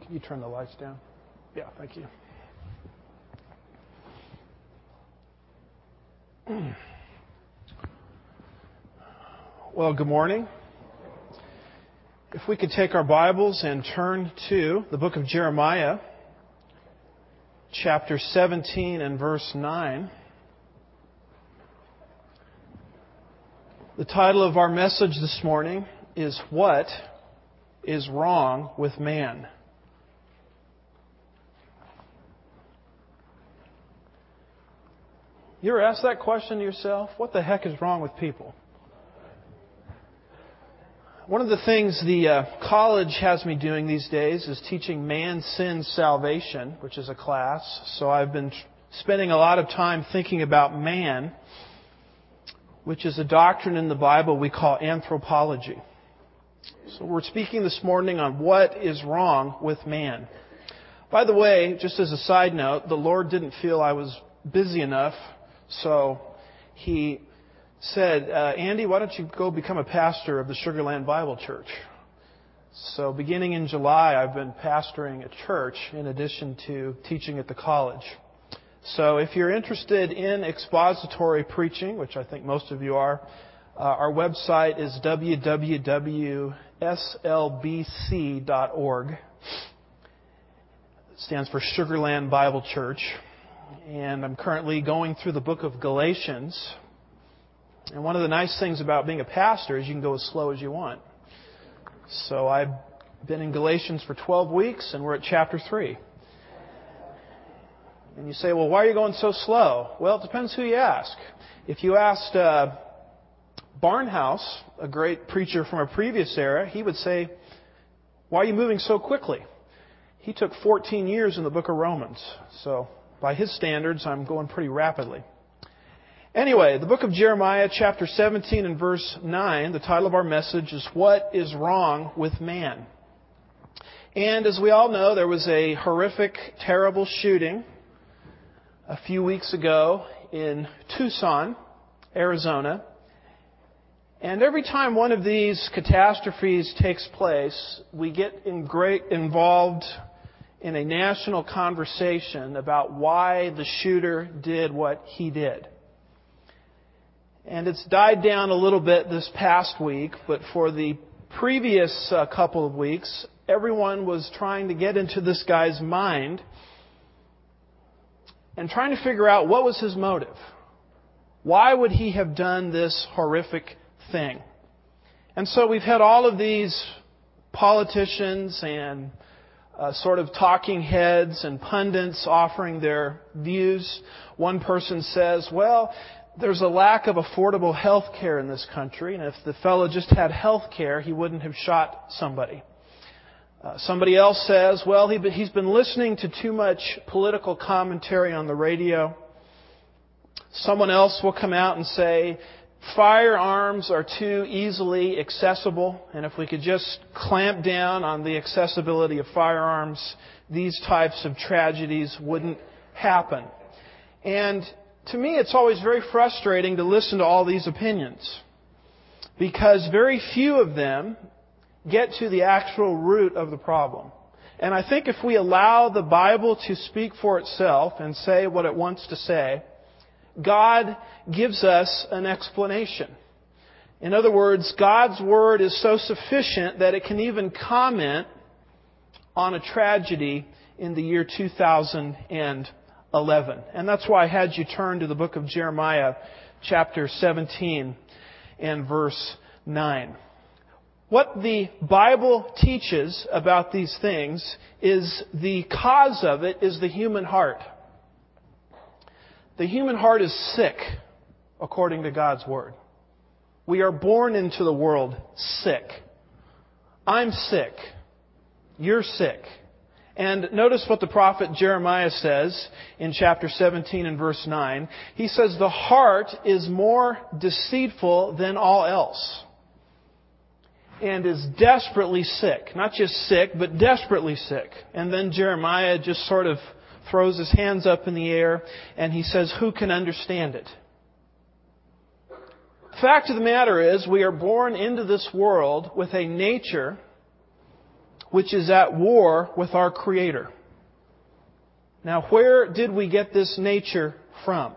Can you turn the lights down? Yeah, thank you. Well, good morning. If we could take our Bibles and turn to the book of Jeremiah, chapter 17 and verse 9. The title of our message this morning is What is Wrong with Man? You ever asked that question to yourself? What the heck is wrong with people? One of the things the college has me doing these days is teaching Man, Sin, Salvation, which is a class. So I've been spending a lot of time thinking about man, which is a doctrine in the Bible we call anthropology. So we're speaking this morning on what is wrong with man. By the way, just as a side note, the Lord didn't feel I was busy enough, so He said, Andy, why don't you go become a pastor of the Sugar Land Bible Church? So beginning in July, I've been pastoring a church in addition to teaching at the college. So if you're interested in expository preaching, which I think most of you are, our website is www.slbc.org. It stands for Sugar Land Bible Church. And I'm currently going through the book of Galatians. And one of the nice things about being a pastor is you can go as slow as you want. So I've been in Galatians for 12 weeks, and we're at chapter 3. And you say, well, why are you going so slow? Well, it depends who you ask. If you asked Barnhouse, a great preacher from a previous era, he would say, why are you moving so quickly? He took 14 years in the book of Romans. So by his standards, I'm going pretty rapidly. Anyway, the book of Jeremiah, chapter 17 and verse 9, the title of our message is What is Wrong with Man? And as we all know, there was a horrific, terrible shooting a few weeks ago in Tucson, Arizona. And every time one of these catastrophes takes place, we get involved in a national conversation about why the shooter did what he did. And it's died down a little bit this past week, but for the previous couple of weeks, everyone was trying to get into this guy's mind and trying to figure out what was his motive. Why would he have done this horrific thing? And so we've had all of these politicians and sort of talking heads and pundits offering their views. One person says, well, there's a lack of affordable health care in this country, and if the fellow just had health care, he wouldn't have shot somebody. Somebody else says, well, he's been listening to too much political commentary on the radio. Someone else will come out and say, firearms are too easily accessible, and if we could just clamp down on the accessibility of firearms, these types of tragedies wouldn't happen. And to me, it's always very frustrating to listen to all these opinions, because very few of them get to the actual root of the problem. And I think if we allow the Bible to speak for itself and say what it wants to say, God gives us an explanation. In other words, God's Word is so sufficient that it can even comment on a tragedy in the year 2011. And that's why I had you turn to the book of Jeremiah, chapter 17 and verse 9. What the Bible teaches about these things is the cause of it is the human heart. The human heart is sick, according to God's Word. We are born into the world sick. I'm sick. You're sick. And notice what the prophet Jeremiah says in chapter 17 and verse 9. He says, the heart is more deceitful than all else and is desperately sick. Not just sick, but desperately sick. And then Jeremiah just sort of throws his hands up in the air and he says, who can understand it? The fact of the matter is, we are born into this world with a nature, which is at war with our Creator. Now, where did we get this nature from?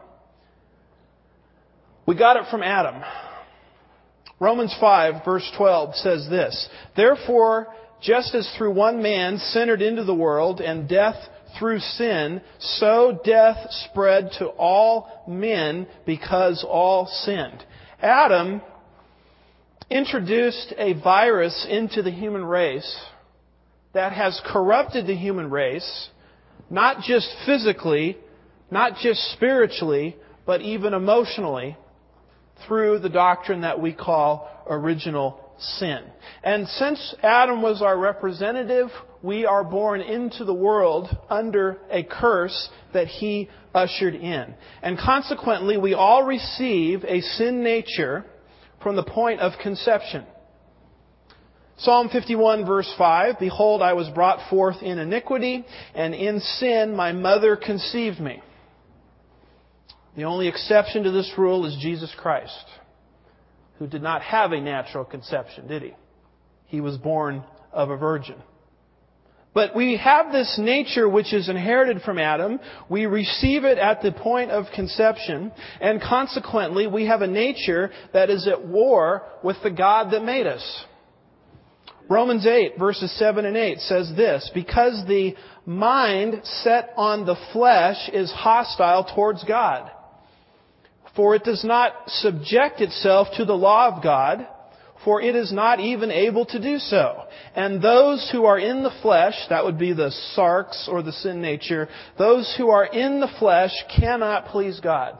We got it from Adam. Romans 5, verse 12 says this, "Therefore, just as through one man sin entered into the world, and death through sin, so death spread to all men because all sinned." Adam introduced a virus into the human race that has corrupted the human race, not just physically, not just spiritually, but even emotionally, through the doctrine that we call original sin. And since Adam was our representative, we are born into the world under a curse that he ushered in. And consequently, we all receive a sin nature from the point of conception. Psalm 51 verse 5, "Behold, I was brought forth in iniquity, and in sin my mother conceived me." The only exception to this rule is Jesus Christ, who did not have a natural conception, did he? He was born of a virgin. But we have this nature which is inherited from Adam. We receive it at the point of conception, and consequently we have a nature that is at war with the God that made us. Romans 8, verses 7 and 8 says this, "Because the mind set on the flesh is hostile towards God. For it does not subject itself to the law of God, for it is not even able to do so. And those who are in the flesh," that would be the sarx or the sin nature, "those who are in the flesh cannot please God."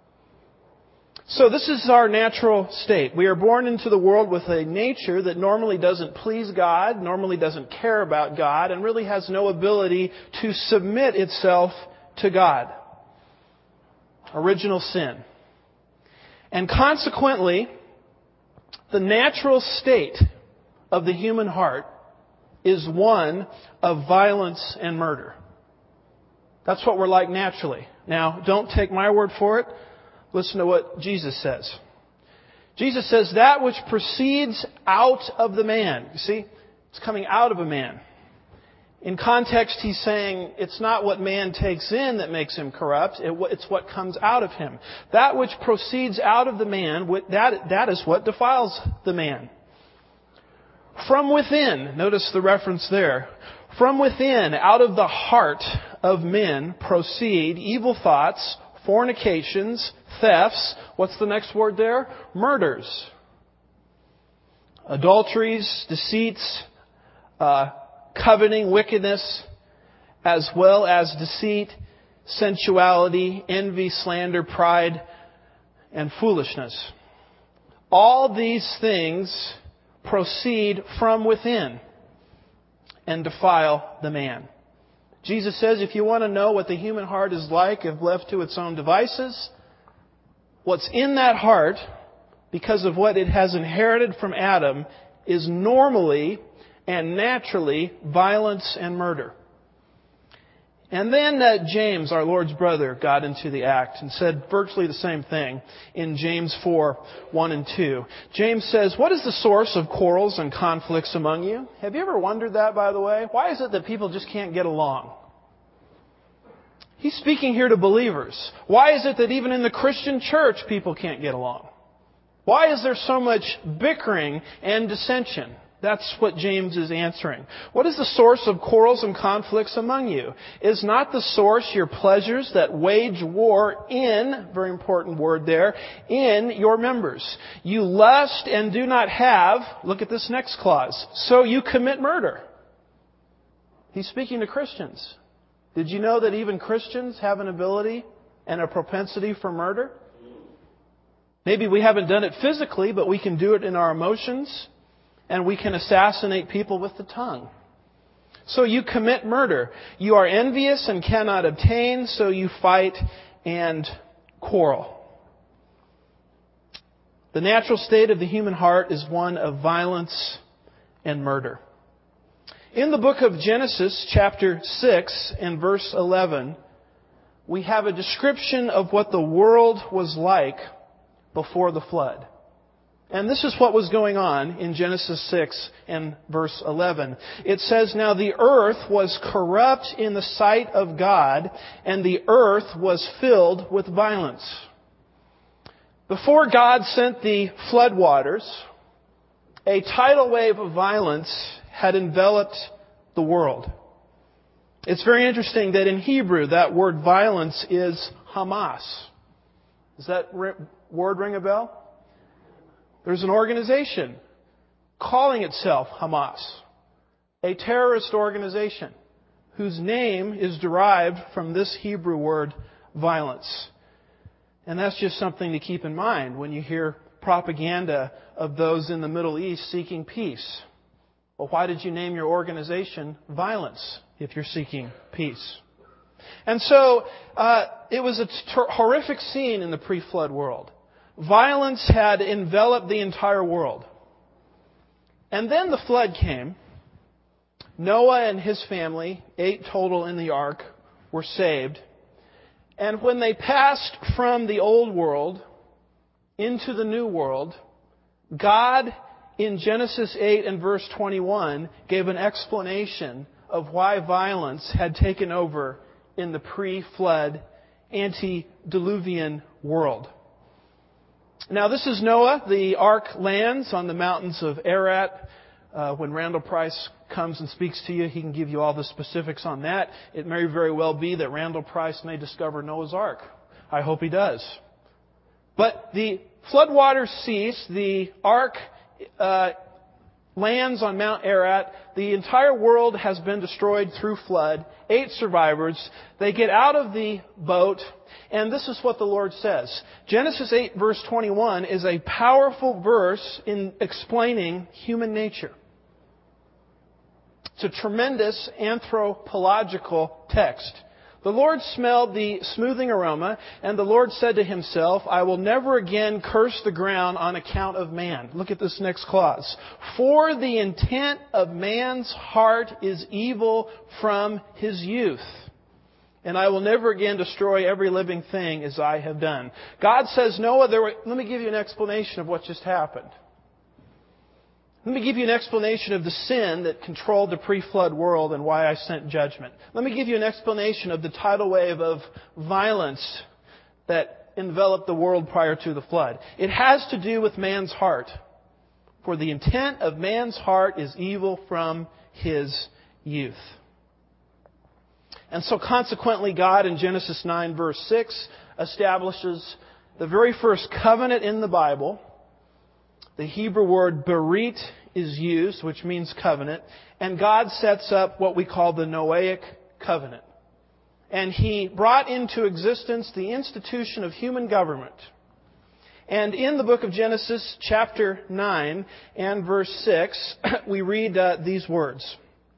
So this is our natural state. We are born into the world with a nature that normally doesn't please God, normally doesn't care about God, and really has no ability to submit itself to God. Original sin. And consequently, the natural state of the human heart is one of violence and murder. That's what we're like naturally. Now, don't take my word for it. Listen to what Jesus says. Jesus says, "That which proceeds out of the man." You see, it's coming out of a man. In context, he's saying it's not what man takes in that makes him corrupt. It's what comes out of him. That which proceeds out of the man, that is what defiles the man. From within, notice the reference there. From within, out of the heart of men proceed evil thoughts, fornications, thefts. What's the next word there? Murders. Adulteries, deceits, coveting, wickedness, as well as deceit, sensuality, envy, slander, pride, and foolishness. All these things proceed from within and defile the man. Jesus says if you want to know what the human heart is like if left to its own devices, what's in that heart, because of what it has inherited from Adam, is normally and naturally violence and murder. And then James, our Lord's brother, got into the act and said virtually the same thing in James 4, 1 and 2. James says, "What is the source of quarrels and conflicts among you?" Have you ever wondered that, by the way? Why is it that people just can't get along? He's speaking here to believers. Why is it that even in the Christian church people can't get along? Why is there so much bickering and dissension? That's what James is answering. What is the source of quarrels and conflicts among you? Is not the source your pleasures that wage war in, very important word there, in your members? You lust and do not have, look at this next clause, so you commit murder. He's speaking to Christians. Did you know that even Christians have an ability and a propensity for murder? Maybe we haven't done it physically, but we can do it in our emotions. And we can assassinate people with the tongue. So you commit murder. You are envious and cannot obtain, so you fight and quarrel. The natural state of the human heart is one of violence and murder. In the book of Genesis, chapter 6 and verse 11, we have a description of what the world was like before the flood. And this is what was going on in Genesis 6 and verse 11. It says, "Now the earth was corrupt in the sight of God, and the earth was filled with violence." Before God sent the floodwaters, a tidal wave of violence had enveloped the world. It's very interesting that in Hebrew, that word violence is Hamas. Does that word ring a bell? There's an organization calling itself Hamas, a terrorist organization whose name is derived from this Hebrew word, violence. And that's just something to keep in mind when you hear propaganda of those in the Middle East seeking peace. Well, why did you name your organization Violence if you're seeking peace? And so it was a horrific scene in the pre-flood world. Violence had enveloped the entire world. And then the flood came. Noah and his family, 8 total in the ark, were saved. And when they passed from the old world into the new world, God, in Genesis 8 and verse 21, gave an explanation of why violence had taken over in the pre-flood, antediluvian world. Now, this is Noah. The ark lands on the mountains of Ararat. When Randall Price comes and speaks to you, he can give you all the specifics on that. It may very well be that Randall Price may discover Noah's Ark. I hope he does. But the floodwaters cease. The ark lands on Mount Ararat. The entire world has been destroyed through flood. 8 survivors. They get out of the boat, and this is what the Lord says. Genesis 8 verse 21 is a powerful verse in explaining human nature. It's a tremendous anthropological text. The Lord smelled the smoothing aroma, and the Lord said to himself, "I will never again curse the ground on account of man." Look at this next clause. "For the intent of man's heart is evil from his youth. And I will never again destroy every living thing as I have done." God says, Noah, let me give you an explanation of what just happened. Let me give you an explanation of the sin that controlled the pre-flood world and why I sent judgment. Let me give you an explanation of the tidal wave of violence that enveloped the world prior to the flood. It has to do with man's heart. For the intent of man's heart is evil from his youth. And so consequently, God in Genesis 9 verse 6 establishes the very first covenant in the Bible. The Hebrew word berit is used, which means covenant. And God sets up what we call the Noahic covenant. And He brought into existence the institution of human government. And in the book of Genesis, chapter 9 and verse 6, we read these words.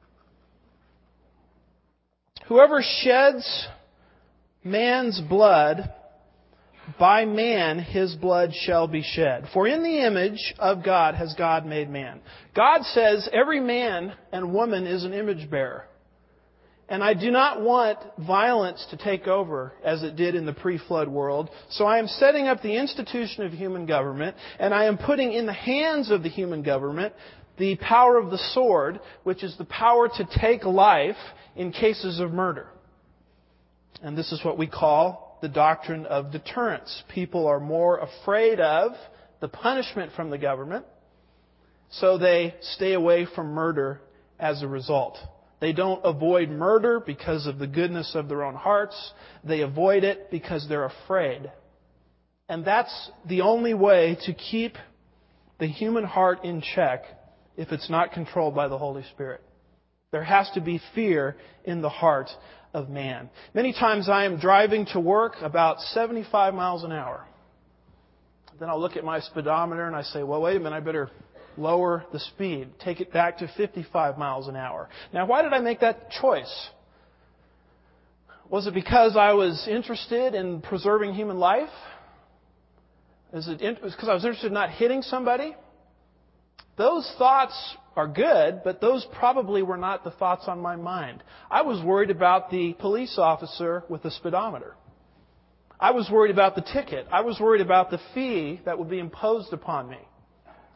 "Whoever sheds man's blood, by man his blood shall be shed. For in the image of God has God made man." God says every man and woman is an image bearer. And I do not want violence to take over as it did in the pre-flood world. So I am setting up the institution of human government, and I am putting in the hands of the human government the power of the sword, which is the power to take life in cases of murder. And this is what we call the doctrine of deterrence. People are more afraid of the punishment from the government, so they stay away from murder as a result. They don't avoid murder because of the goodness of their own hearts. They avoid it because they're afraid. And that's the only way to keep the human heart in check if it's not controlled by the Holy Spirit. There has to be fear in the heart of man. Many times I am driving to work about 75 miles an hour. Then I'll look at my speedometer and I say, well, wait a minute, I better lower the speed. Take it back to 55 miles an hour. Now, why did I make that choice? Was it because I was interested in preserving human life? Was it because I was interested in not hitting somebody? Those thoughts are good, but those probably were not the thoughts on my mind. I was worried about the police officer with the speedometer. I was worried about the ticket. I was worried about the fee that would be imposed upon me.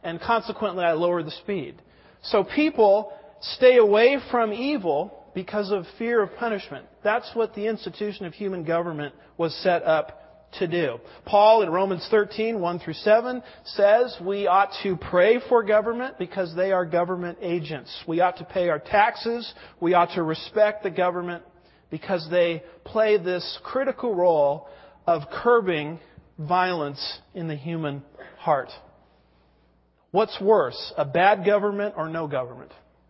and consequently I lower the speed. So people stay away from evil because of fear of punishment. That's what the institution of human government was set up to do. Paul in Romans 13, 1 through 7 says we ought to pray for government because they are government agents. We ought to pay our taxes. We ought to respect the government because they play this critical role of curbing violence in the human heart. What's worse, a bad government or no government?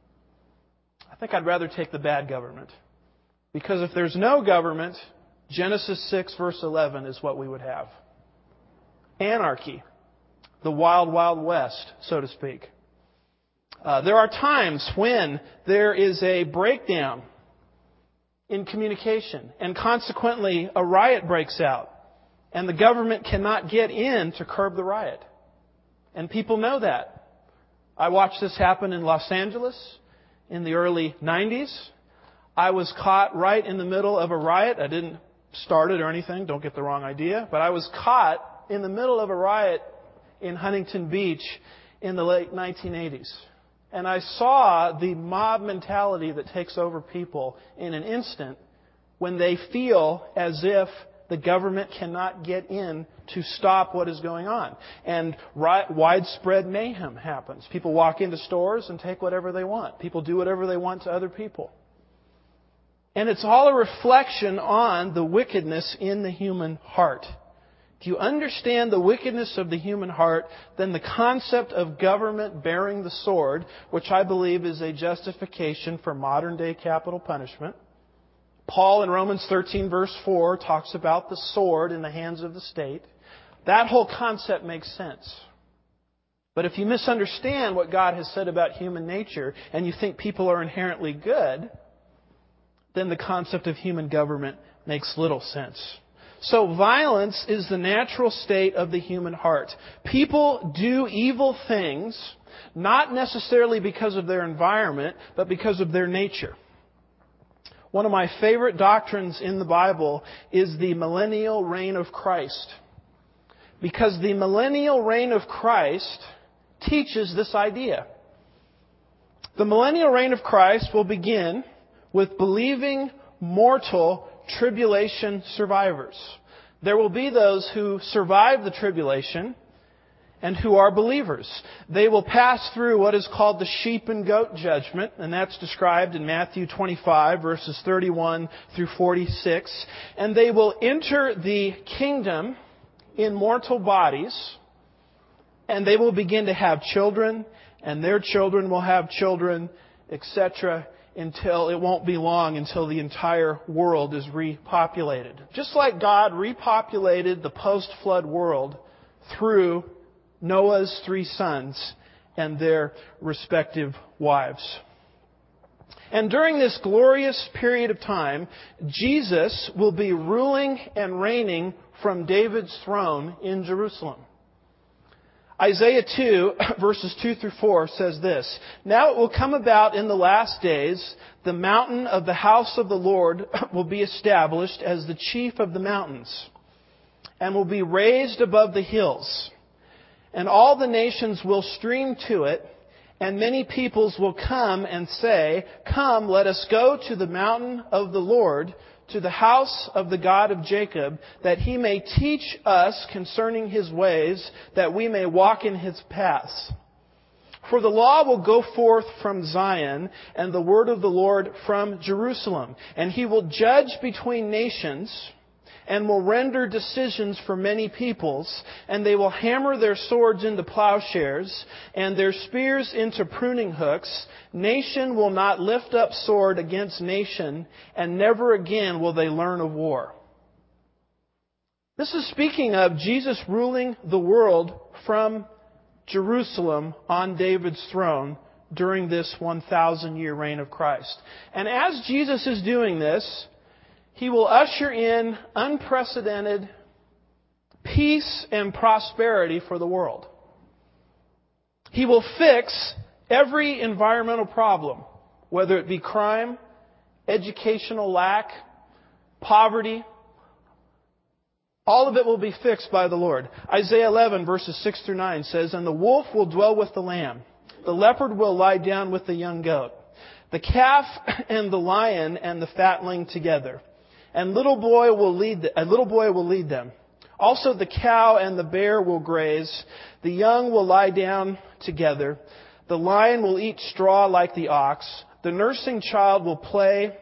I think I'd rather take the bad government. Because if there's no government, Genesis 6 verse 11 is what we would have. Anarchy. The wild, wild west, so to speak. There are times when there is a breakdown in communication, and consequently a riot breaks out, and the government cannot get in to curb the riot. And people know that. I watched this happen in Los Angeles in the early 90s. I was caught right in the middle of a riot. I didn't start it or anything, don't get the wrong idea, but I was caught in the middle of a riot in Huntington Beach in the late 1980s. And I saw the mob mentality that takes over people in an instant when they feel as if the government cannot get in to stop what is going on. And widespread mayhem happens. People walk into stores and take whatever they want. People do whatever they want to other people. And it's all a reflection on the wickedness in the human heart. If you understand the wickedness of the human heart, then the concept of government bearing the sword, which I believe is a justification for modern day capital punishment. Paul in Romans 13 verse 4 talks about the sword in the hands of the state. That whole concept makes sense. But if you misunderstand what God has said about human nature and you think people are inherently good, then the concept of human government makes little sense. So violence is the natural state of the human heart. People do evil things, not necessarily because of their environment, but because of their nature. One of my favorite doctrines in the Bible is the millennial reign of Christ. Because the millennial reign of Christ teaches this idea. The millennial reign of Christ will begin with believing mortal tribulation survivors. There will be those who survive the tribulation and who are believers. They will pass through what is called the sheep and goat judgment, and that's described in Matthew 25, verses 31 through 46. And they will enter the kingdom in mortal bodies, and they will begin to have children, and their children will have children, etc., until it won't be long until the entire world is repopulated. Just like God repopulated the post-flood world through Noah's 3 sons and their respective wives. And during this glorious period of time, Jesus will be ruling and reigning from David's throne in Jerusalem. Isaiah 2, verses 2 through 4 says this, "Now it will come about in the last days, the mountain of the house of the Lord will be established as the chief of the mountains, and will be raised above the hills. And all the nations will stream to it, and many peoples will come and say, 'Come, let us go to the mountain of the Lord, to the house of the God of Jacob, that He may teach us concerning His ways, that we may walk in His paths. For the law will go forth from Zion, and the word of the Lord from Jerusalem. And He will judge between nations, and will render decisions for many peoples, and they will hammer their swords into plowshares, and their spears into pruning hooks. Nation will not lift up sword against nation, and never again will they learn of war.'" This is speaking of Jesus ruling the world from Jerusalem on David's throne during this 1,000-year reign of Christ. And as Jesus is doing this, He will usher in unprecedented peace and prosperity for the world. He will fix every environmental problem, whether it be crime, educational lack, poverty, All of it will be fixed by the Lord. Isaiah 11 verses 6 through 9 says, "And the wolf will dwell with the lamb. The leopard will lie down with the young goat. The calf and the lion and the fatling together. And a little boy will lead them. Also the cow and the bear will graze. The young will lie down together. The lion will eat straw like the ox. The nursing child will play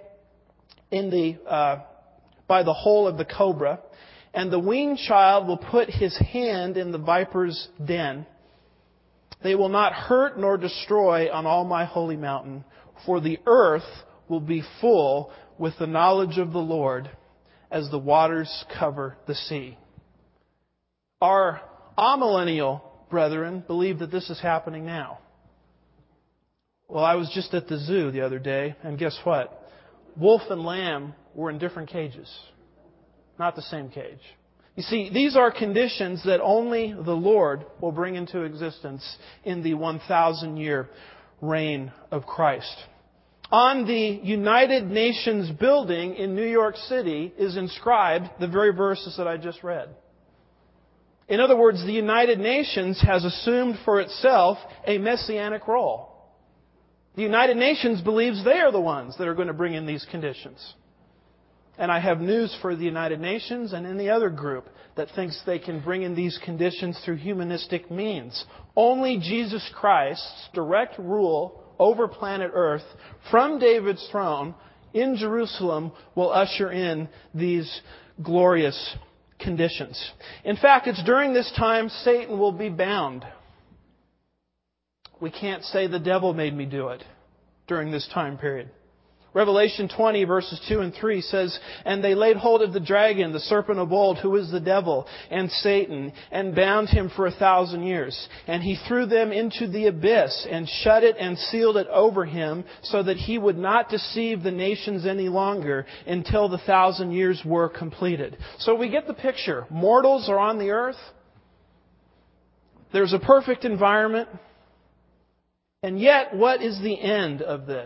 by the hole of the cobra. And the weaned child will put his hand in the viper's den. They will not hurt nor destroy on all my holy mountain, for the earth will be full with the knowledge of the Lord as the waters cover the sea." Our amillennial brethren believe that this is happening now. Well, I was just at the zoo the other day, and guess what? Wolf and lamb were in different cages. Not the same cage. You see, these are conditions that only the Lord will bring into existence in the 1,000-year reign of Christ. On the United Nations building in New York City is inscribed the very verses that I just read. In other words, the United Nations has assumed for itself a messianic role. The United Nations believes they are the ones that are going to bring in these conditions. And I have news for the United Nations and any other group that thinks they can bring in these conditions through humanistic means. Only Jesus Christ's direct rule over planet Earth from David's throne in Jerusalem will usher in these glorious conditions. In fact, it's during this time Satan will be bound. We can't say the devil made me do it during this time period. Revelation 20 verses 2 and 3 says, "And they laid hold of the dragon, the serpent of old, who is the devil and Satan, and bound him for 1,000 years. And he threw them into the abyss, and shut it and sealed it over him, so that he would not deceive the nations any longer until the 1,000 years were completed." So we get the picture. Mortals are on the earth. There's a perfect environment. And yet, what is the end of this?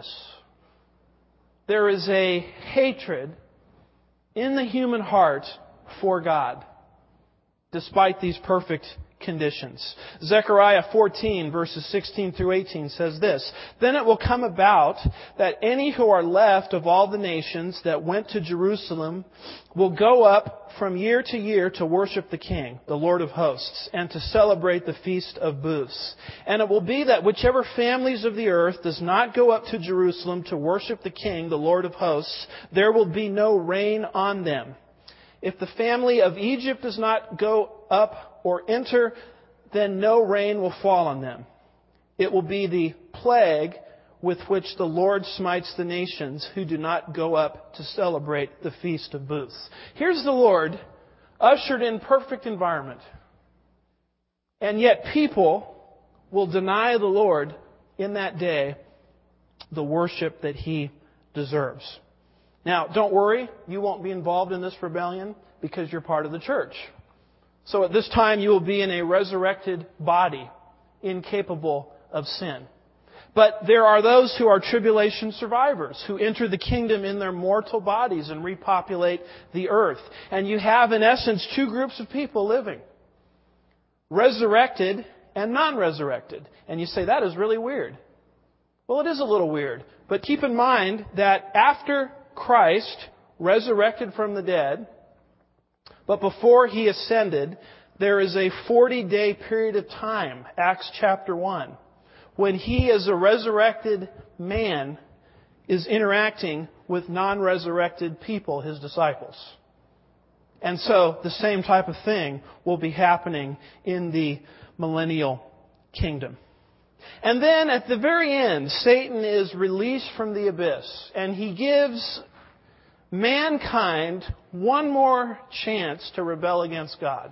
There is a hatred in the human heart for God, despite these perfect conditions. Zechariah 14 verses 16 through 18 says this, "Then it will come about that any who are left of all the nations that went to Jerusalem will go up from year to year to worship the King, the Lord of hosts, and to celebrate the Feast of Booths. And it will be that whichever families of the earth does not go up to Jerusalem to worship the King, the Lord of hosts, there will be no rain on them. If the family of Egypt does not go up or enter, then no rain will fall on them. It will be the plague with which the Lord smites the nations who do not go up to celebrate the Feast of Booths." Here's the Lord ushered in perfect environment. And yet people will deny the Lord in that day the worship that He deserves. Now, don't worry, you won't be involved in this rebellion because you're part of the church. So at this time you will be in a resurrected body, incapable of sin. But there are those who are tribulation survivors who enter the kingdom in their mortal bodies and repopulate the earth. And you have, in essence, two groups of people living. Resurrected and non-resurrected. And you say, that is really weird. Well, it is a little weird. But keep in mind that after Christ resurrected from the dead, but before He ascended, there is a 40-day period of time, Acts chapter 1, when He as a resurrected man is interacting with non-resurrected people, His disciples. And so the same type of thing will be happening in the millennial kingdom. And then at the very end, Satan is released from the abyss, and he gives mankind one more chance to rebel against God.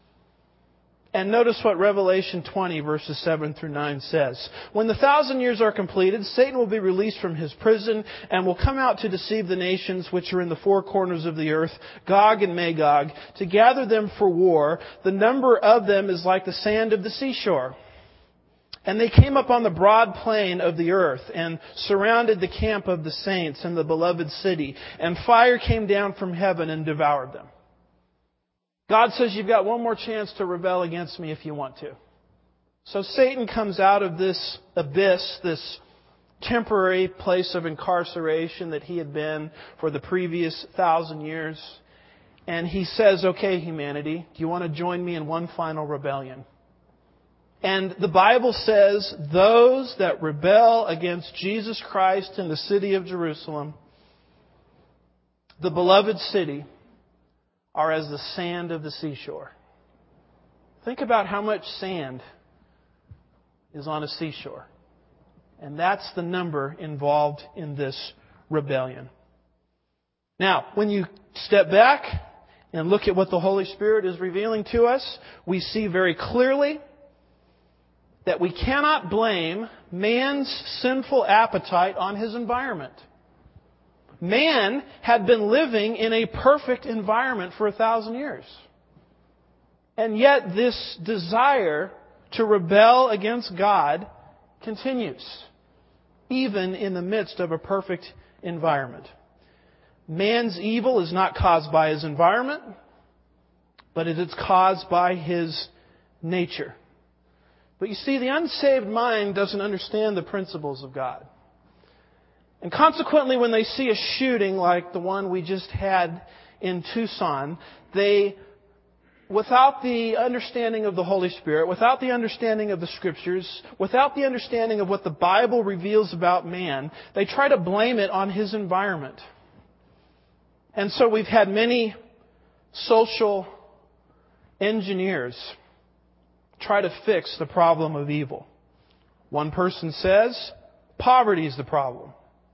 And notice what Revelation 20 verses 7 through 9 says. "When the 1,000 years are completed, Satan will be released from his prison and will come out to deceive the nations which are in the four corners of the earth, Gog and Magog, to gather them for war. The number of them is like the sand of the seashore. And they came up on the broad plain of the earth and surrounded the camp of the saints and the beloved city. And fire came down from heaven and devoured them." God says you've got one more chance to rebel against me if you want to. So Satan comes out of this abyss, this temporary place of incarceration that he had been for the previous 1,000 years. And he says, okay, humanity, do you want to join me in one final rebellion? And the Bible says those that rebel against Jesus Christ in the city of Jerusalem, the beloved city, are as the sand of the seashore. Think about how much sand is on a seashore. And that's the number involved in this rebellion. Now, when you step back and look at what the Holy Spirit is revealing to us, we see very clearly that we cannot blame man's sinful appetite on his environment. Man had been living in a perfect environment for 1,000 years. And yet this desire to rebel against God continues, even in the midst of a perfect environment. Man's evil is not caused by his environment, but it is caused by his nature. But you see, the unsaved mind doesn't understand the principles of God. And consequently, when they see a shooting like the one we just had in Tucson, they, without the understanding of the Holy Spirit, without the understanding of the Scriptures, without the understanding of what the Bible reveals about man, they try to blame it on his environment. And so we've had many social engineers try to fix the problem of evil. One person says, poverty is the problem.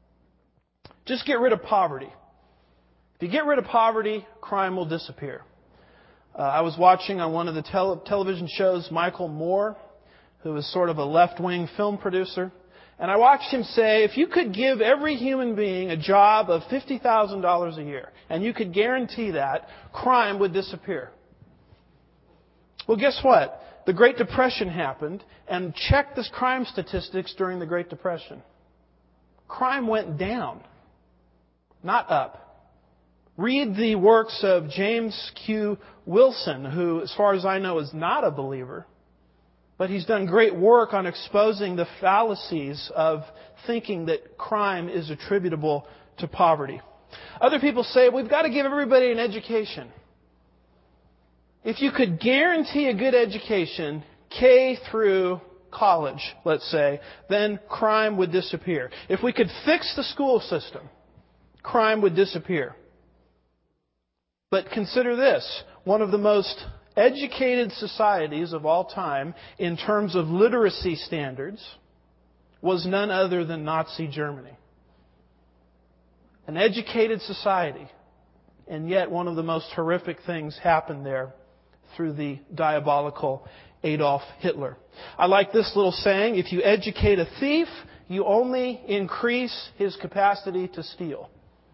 Just get rid of poverty. If you get rid of poverty, crime will disappear. I was watching on one of the television shows Michael Moore, who is sort of a left-wing film producer. And I watched him say, if you could give every human being a job of $50,000 a year, and you could guarantee that, crime would disappear. Well, guess what? The Great Depression happened, and check the crime statistics during the Great Depression. Crime went down, not up. Read the works of James Q. Wilson, who, as far as I know, is not a believer. But he's done great work on exposing the fallacies of thinking that crime is attributable to poverty. Other people say, we've got to give everybody an education. If you could guarantee a good education, K through college, let's say, then crime would disappear. If we could fix the school system, crime would disappear. But consider this, one of the most educated societies of all time in terms of literacy standards was none other than Nazi Germany. An educated society, and yet one of the most horrific things happened there through the diabolical Adolf Hitler. I like this little saying, if you educate a thief, you only increase his capacity to steal.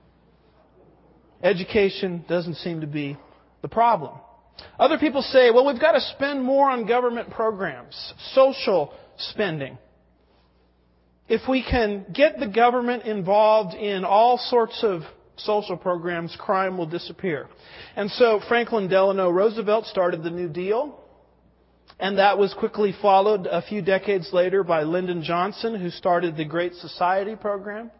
Education doesn't seem to be the problem. Other people say, well, we've got to spend more on government programs, social spending. If we can get the government involved in all sorts of social programs, crime will disappear. And so Franklin Delano Roosevelt started the New Deal. And that was quickly followed a few decades later by Lyndon Johnson, who started the Great Society program.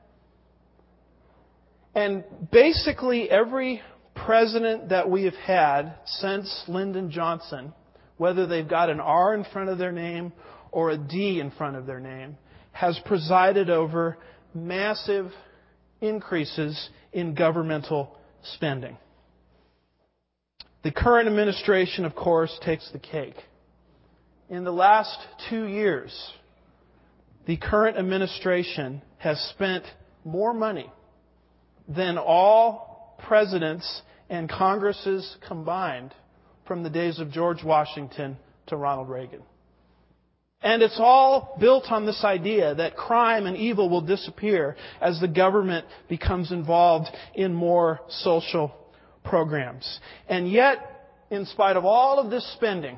And basically every president that we have had since Lyndon Johnson, whether they've got an R in front of their name or a D in front of their name, has presided over massive increases in governmental spending. The current administration, of course, takes the cake. In the last 2 years, the current administration has spent more money than all presidents and Congresses combined from the days of George Washington to Ronald Reagan. And it's all built on this idea that crime and evil will disappear as the government becomes involved in more social programs. And yet, in spite of all of this spending,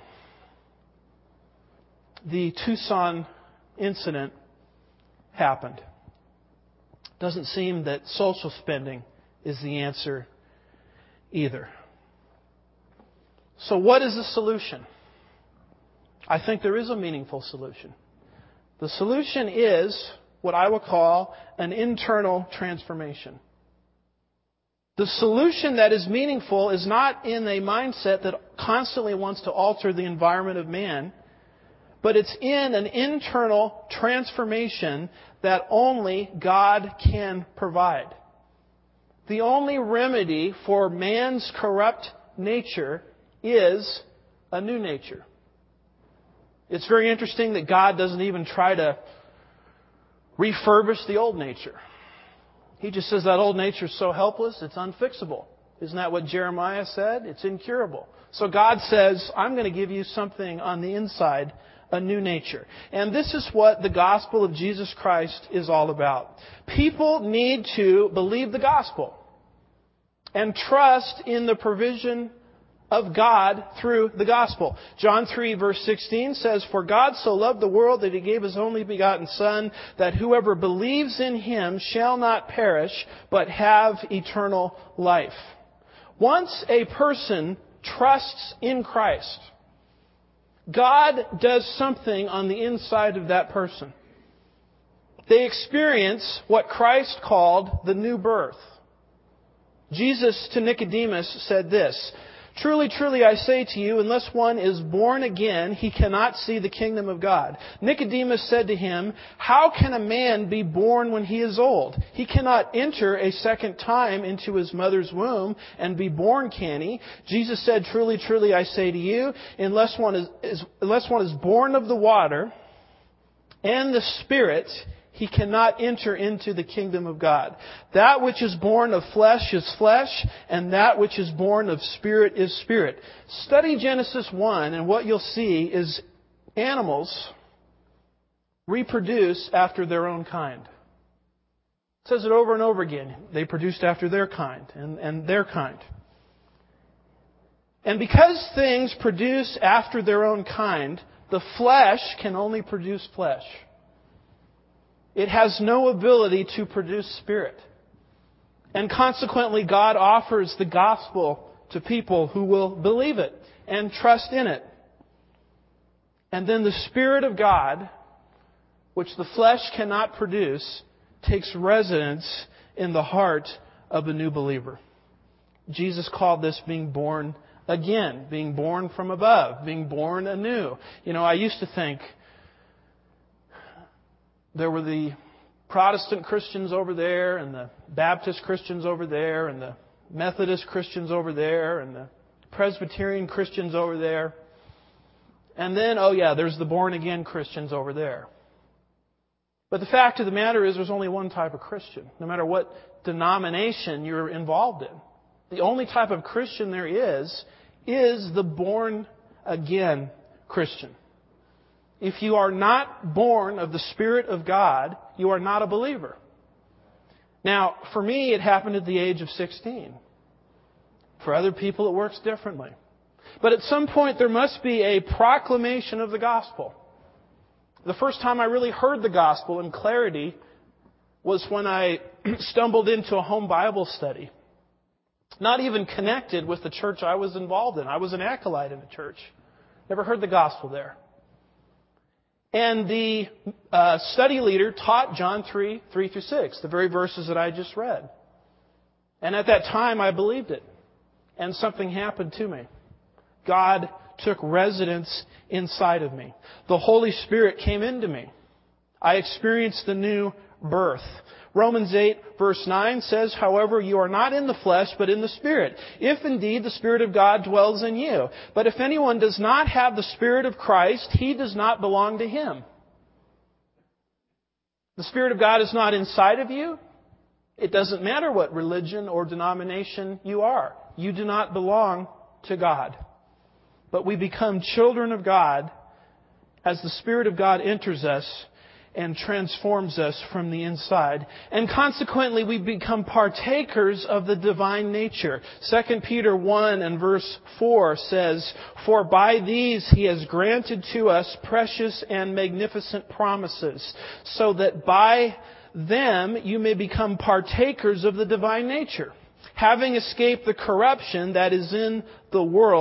the Tucson incident happened. Doesn't seem that social spending is the answer either. So what is the solution? I think there is a meaningful solution. The solution is what I will call an internal transformation. The solution that is meaningful is not in a mindset that constantly wants to alter the environment of man, but it's in an internal transformation that only God can provide. The only remedy for man's corrupt nature is a new nature. It's very interesting that God doesn't even try to refurbish the old nature. He just says that old nature is so helpless, it's unfixable. Isn't that what Jeremiah said? It's incurable. So God says, I'm going to give you something on the inside, a new nature. And this is what the gospel of Jesus Christ is all about. People need to believe the gospel and trust in the provision of God through the gospel. John 3 verse 16 says, For God so loved the world that He gave His only begotten Son, that whoever believes in Him shall not perish, but have eternal life. Once a person trusts in Christ, God does something on the inside of that person. They experience what Christ called the new birth. Jesus to Nicodemus said this, Truly, truly, I say to you, unless one is born again, he cannot see the kingdom of God. Nicodemus said to him, How can a man be born when he is old? He cannot enter a second time into his mother's womb and be born, can he? Jesus said, Truly, truly, I say to you, unless one is born of the water and the Spirit, he cannot enter into the kingdom of God. That which is born of flesh is flesh, and that which is born of spirit is spirit. Study Genesis 1, and what you'll see is animals reproduce after their own kind. It says it over and over again. They produced after their kind, and their kind. And because things produce after their own kind, the flesh can only produce flesh. It has no ability to produce spirit. And consequently, God offers the gospel to people who will believe it and trust in it. And then the Spirit of God, which the flesh cannot produce, takes residence in the heart of a new believer. Jesus called this being born again, being born from above, being born anew. You know, I used to think there were the Protestant Christians over there, and the Baptist Christians over there, and the Methodist Christians over there, and the Presbyterian Christians over there. And then, there's the born-again Christians over there. But the fact of the matter is there's only one type of Christian, no matter what denomination you're involved in. The only type of Christian there is the born-again Christian. If you are not born of the Spirit of God, you are not a believer. Now, for me, it happened at the age of 16. For other people, it works differently. But at some point, there must be a proclamation of the gospel. The first time I really heard the gospel in clarity was when I stumbled into a home Bible study. Not even connected with the church I was involved in. I was an acolyte in the church. Never heard the gospel there. And the study leader taught John 3:3-6, the very verses that I just read. And at that time, I believed it. And something happened to me. God took residence inside of me. The Holy Spirit came into me. I experienced the new birth. Romans 8 verse 9 says, However, you are not in the flesh, but in the Spirit, if indeed the Spirit of God dwells in you. But if anyone does not have the Spirit of Christ, he does not belong to Him. The Spirit of God is not inside of you. It doesn't matter what religion or denomination you are. You do not belong to God. But we become children of God as the Spirit of God enters us and transforms us from the inside. And consequently, we become partakers of the divine nature. 2 Peter 1 and verse 4 says, For by these He has granted to us precious and magnificent promises, so that by them you may become partakers of the divine nature, having escaped the corruption that is in the world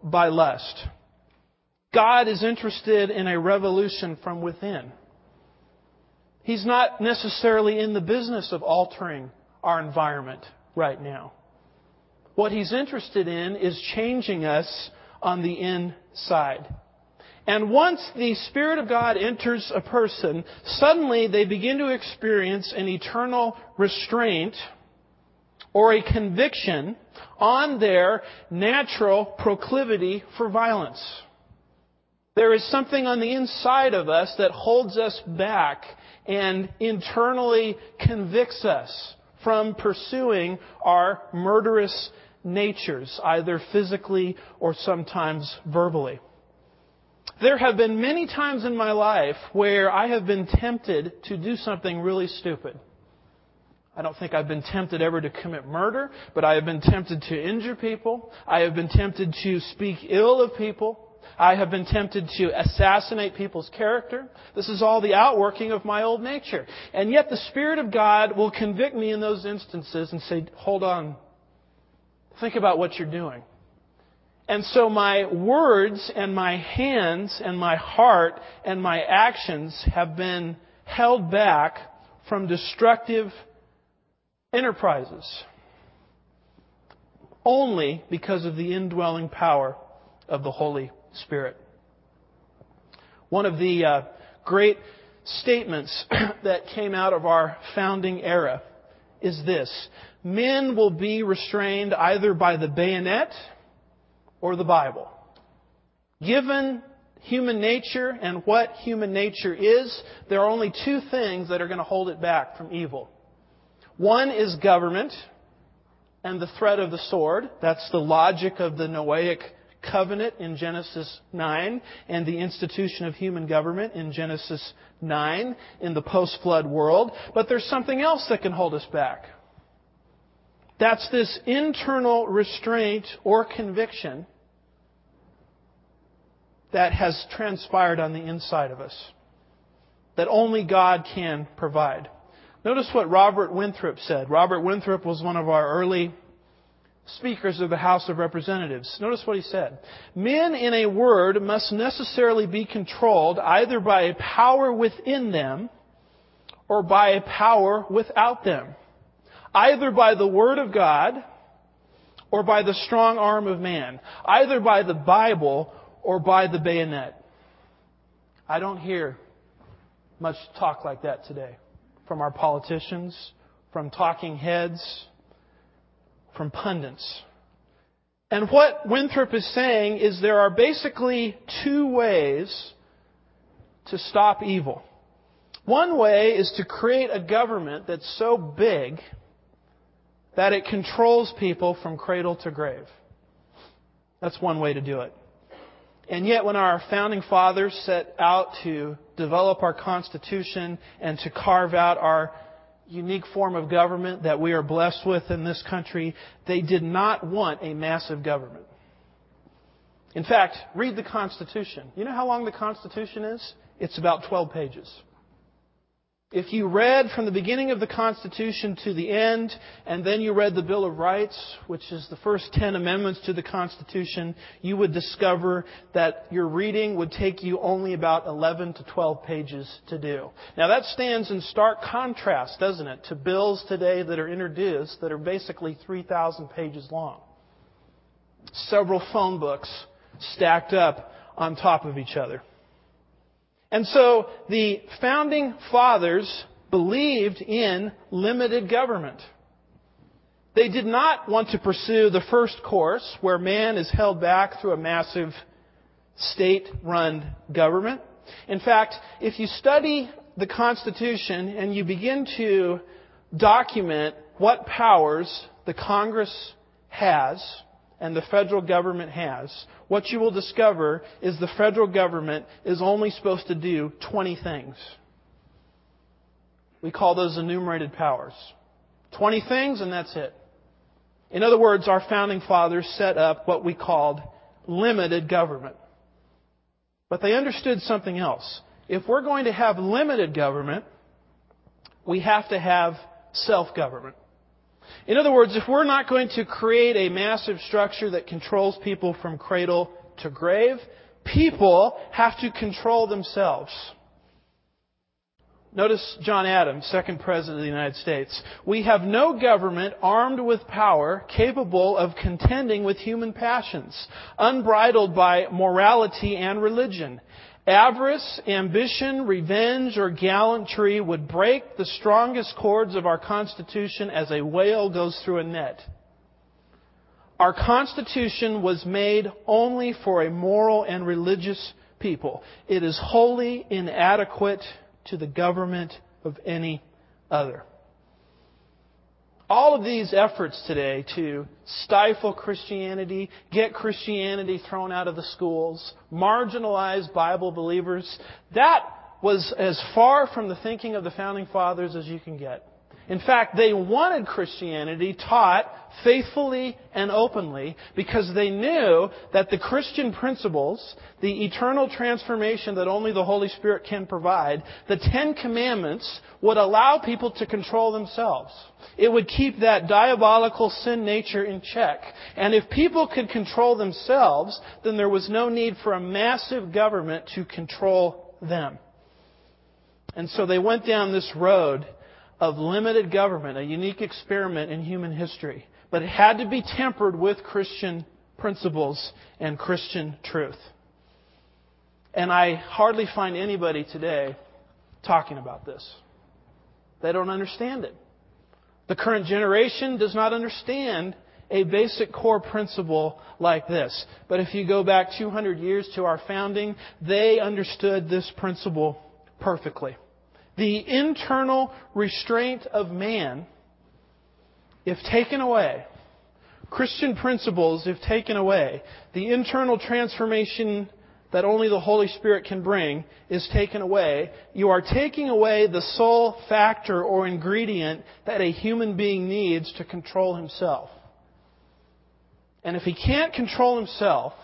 by lust. God is interested in a revolution from within. He's not necessarily in the business of altering our environment right now. What He's interested in is changing us on the inside. And once the Spirit of God enters a person, suddenly they begin to experience an eternal restraint or a conviction on their natural proclivity for violence. There is something on the inside of us that holds us back and internally convicts us from pursuing our murderous natures, either physically or sometimes verbally. There have been many times in my life where I have been tempted to do something really stupid. I don't think I've been tempted ever to commit murder, but I have been tempted to injure people. I have been tempted to speak ill of people. I have been tempted to assassinate people's character. This is all the outworking of my old nature. And yet the Spirit of God will convict me in those instances and say, hold on. Think about what you're doing. And so my words and my hands and my heart and my actions have been held back from destructive enterprises only because of the indwelling power of the Holy Spirit. One of the great statements that came out of our founding era is this: men will be restrained either by the bayonet or the Bible. Given human nature and what human nature is, there are only two things that are going to hold it back from evil. One is government and the threat of the sword. That's the logic of the Noahic covenant in Genesis 9 and the institution of human government in Genesis 9 in the post-flood world. But there's something else that can hold us back. That's this internal restraint or conviction that has transpired on the inside of us, that only God can provide. Notice what Robert Winthrop said. Robert Winthrop was one of our early speakers of the House of Representatives. Notice what he said. Men, in a word, must necessarily be controlled either by a power within them or by a power without them. Either by the Word of God or by the strong arm of man. Either by the Bible or by the bayonet. I don't hear much talk like that today from our politicians, from talking heads, from pundits. And what Winthrop is saying is there are basically two ways to stop evil. One way is to create a government that's so big that it controls people from cradle to grave. That's one way to do it. And yet when our founding fathers set out to develop our Constitution and to carve out our unique form of government that we are blessed with in this country, they did not want a massive government. In fact, read the Constitution. You know how long the Constitution is? It's about 12 pages. If you read from the beginning of the Constitution to the end, and then you read the Bill of Rights, which is the first 10 amendments to the Constitution, you would discover that your reading would take you only about 11 to 12 pages to do. Now that stands in stark contrast, doesn't it, to bills today that are introduced that are basically 3,000 pages long. Several phone books stacked up on top of each other. And so the founding fathers believed in limited government. They did not want to pursue the first course where man is held back through a massive state-run government. In fact, if you study the Constitution and you begin to document what powers the Congress has and the federal government has, what you will discover is the federal government is only supposed to do 20 things. We call those enumerated powers. 20 things and that's it. In other words, our founding fathers set up what we called limited government. But they understood something else. If we're going to have limited government, we have to have self-government. In other words, if we're not going to create a massive structure that controls people from cradle to grave, people have to control themselves. Notice John Adams, second President of the United States. We have no government armed with power capable of contending with human passions, unbridled by morality and religion. Avarice, ambition, revenge, or gallantry would break the strongest cords of our Constitution as a whale goes through a net. Our Constitution was made only for a moral and religious people. It is wholly inadequate to the government of any other. All of these efforts today to stifle Christianity, get Christianity thrown out of the schools, marginalize Bible believers, that was as far from the thinking of the Founding Fathers as you can get. In fact, they wanted Christianity taught faithfully and openly because they knew that the Christian principles, the eternal transformation that only the Holy Spirit can provide, the Ten Commandments would allow people to control themselves. It would keep that diabolical sin nature in check. And if people could control themselves, then there was no need for a massive government to control them. And so they went down this road of limited government, a unique experiment in human history. But it had to be tempered with Christian principles and Christian truth. And I hardly find anybody today talking about this. They don't understand it. The current generation does not understand a basic core principle like this. But if you go back 200 years to our founding, they understood this principle perfectly. The internal restraint of man, if taken away, Christian principles, if taken away, the internal transformation that only the Holy Spirit can bring is taken away. You are taking away the sole factor or ingredient that a human being needs to control himself. And if he can't control himself,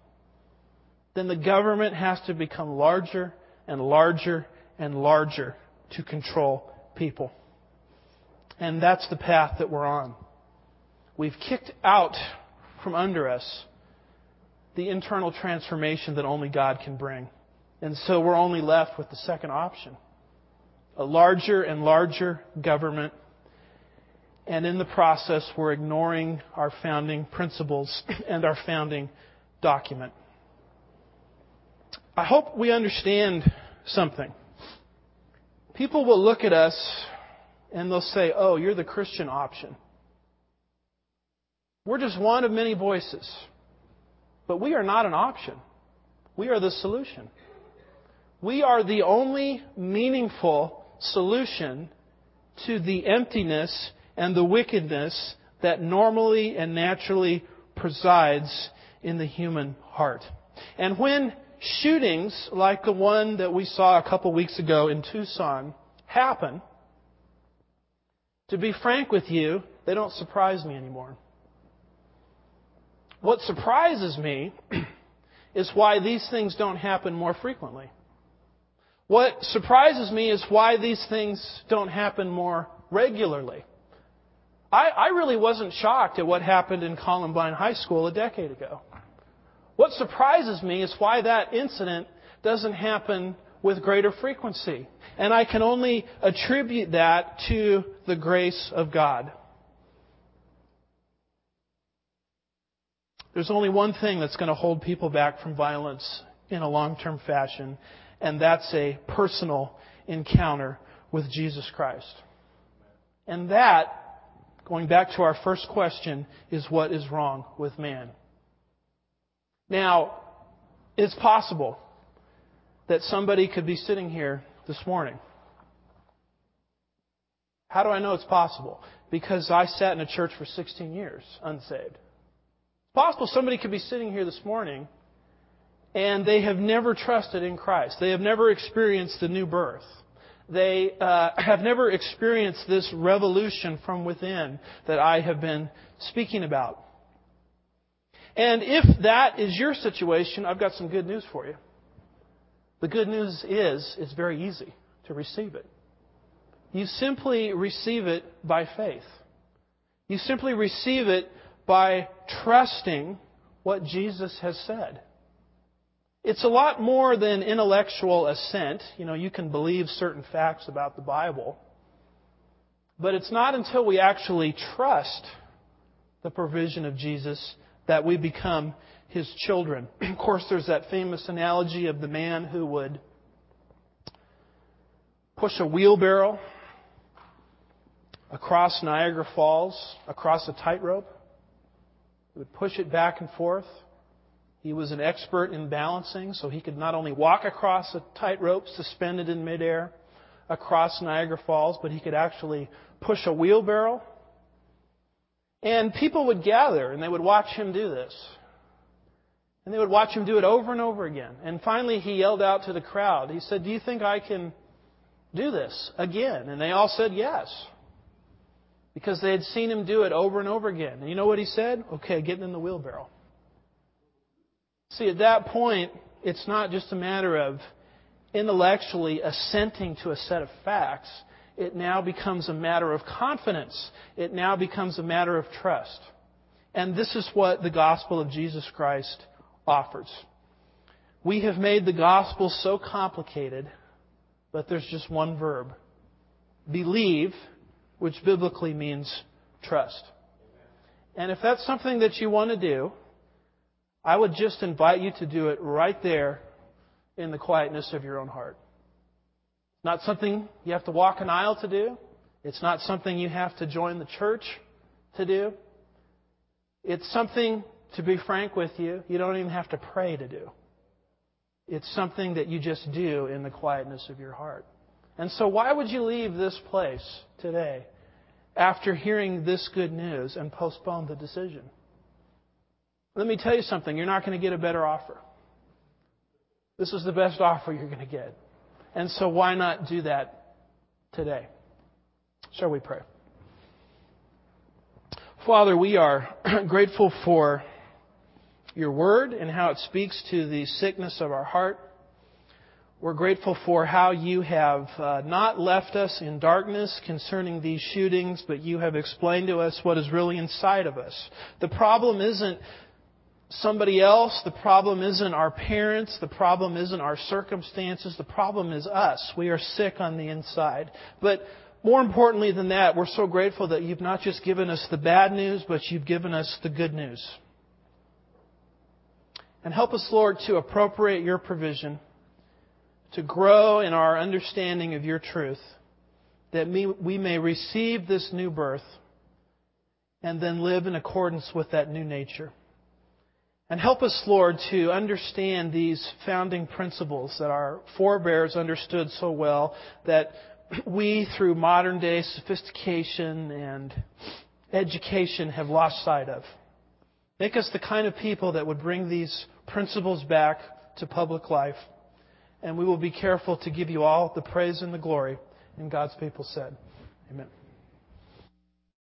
then the government has to become larger and larger and larger to control people. And that's the path that we're on. We've kicked out from under us the internal transformation that only God can bring. And so we're only left with the second option. A larger and larger government. And in the process, we're ignoring our founding principles and our founding document. I hope we understand something. People will look at us and they'll say, "Oh, you're the Christian option." We're just one of many voices. But we are not an option. We are the solution. We are the only meaningful solution to the emptiness and the wickedness that normally and naturally presides in the human heart. And when shootings like the one that we saw a couple weeks ago in Tucson happen, to be frank with you, they don't surprise me anymore. What surprises me is why these things don't happen more frequently. What surprises me is why these things don't happen more regularly. I really wasn't shocked at what happened in Columbine High School a decade ago. What surprises me is why that incident doesn't happen with greater frequency. And I can only attribute that to the grace of God. There's only one thing that's going to hold people back from violence in a long-term fashion, and that's a personal encounter with Jesus Christ. And that, going back to our first question, is what is wrong with man. Now, it's possible that somebody could be sitting here this morning. How do I know it's possible? Because I sat in a church for 16 years, unsaved. It's possible somebody could be sitting here this morning and they have never trusted in Christ. They have never experienced the new birth. They have never experienced this revolution from within that I have been speaking about. And if that is your situation, I've got some good news for you. The good news is it's very easy to receive it. You simply receive it by faith. You simply receive it by trusting what Jesus has said. It's a lot more than intellectual assent. You can believe certain facts about the Bible. But it's not until we actually trust the provision of Jesus that we become His children. Of course, there's that famous analogy of the man who would push a wheelbarrow across Niagara Falls, across a tightrope. He would push it back and forth. He was an expert in balancing, so he could not only walk across a tightrope suspended in midair across Niagara Falls, but he could actually push a wheelbarrow. And people would gather and they would watch him do this. And they would watch him do it over and over again. And finally he yelled out to the crowd. He said, "Do you think I can do this again?" And they all said yes. Because they had seen him do it over and over again. And you know what he said? "Okay, get in the wheelbarrow." See, at that point, it's not just a matter of intellectually assenting to a set of facts. It now becomes a matter of confidence. It now becomes a matter of trust. And this is what the gospel of Jesus Christ offers. We have made the gospel so complicated, but there's just one verb. Believe, which biblically means trust. And if that's something that you want to do, I would just invite you to do it right there in the quietness of your own heart. It's not something you have to walk an aisle to do. It's not something you have to join the church to do. It's something, to be frank with you, you don't even have to pray to do. It's something that you just do in the quietness of your heart. And so why would you leave this place today after hearing this good news and postpone the decision? Let me tell you something. You're not going to get a better offer. This is the best offer you're going to get. And so why not do that today? Shall we pray? Father, we are grateful for your word and how it speaks to the sickness of our heart. We're grateful for how you have not left us in darkness concerning these shootings, but you have explained to us what is really inside of us. The problem isn't somebody else. The problem isn't our parents. The problem isn't our circumstances. The problem is us. We are sick on the inside. But more importantly than that, we're so grateful that you've not just given us the bad news, but you've given us the good news. And help us, Lord, to appropriate your provision, to grow in our understanding of your truth, that we may receive this new birth and then live in accordance with that new nature. And help us, Lord, to understand these founding principles that our forebears understood so well, that we, through modern day sophistication and education, have lost sight of. Make us the kind of people that would bring these principles back to public life. And we will be careful to give you all the praise and the glory. And God's people said, Amen.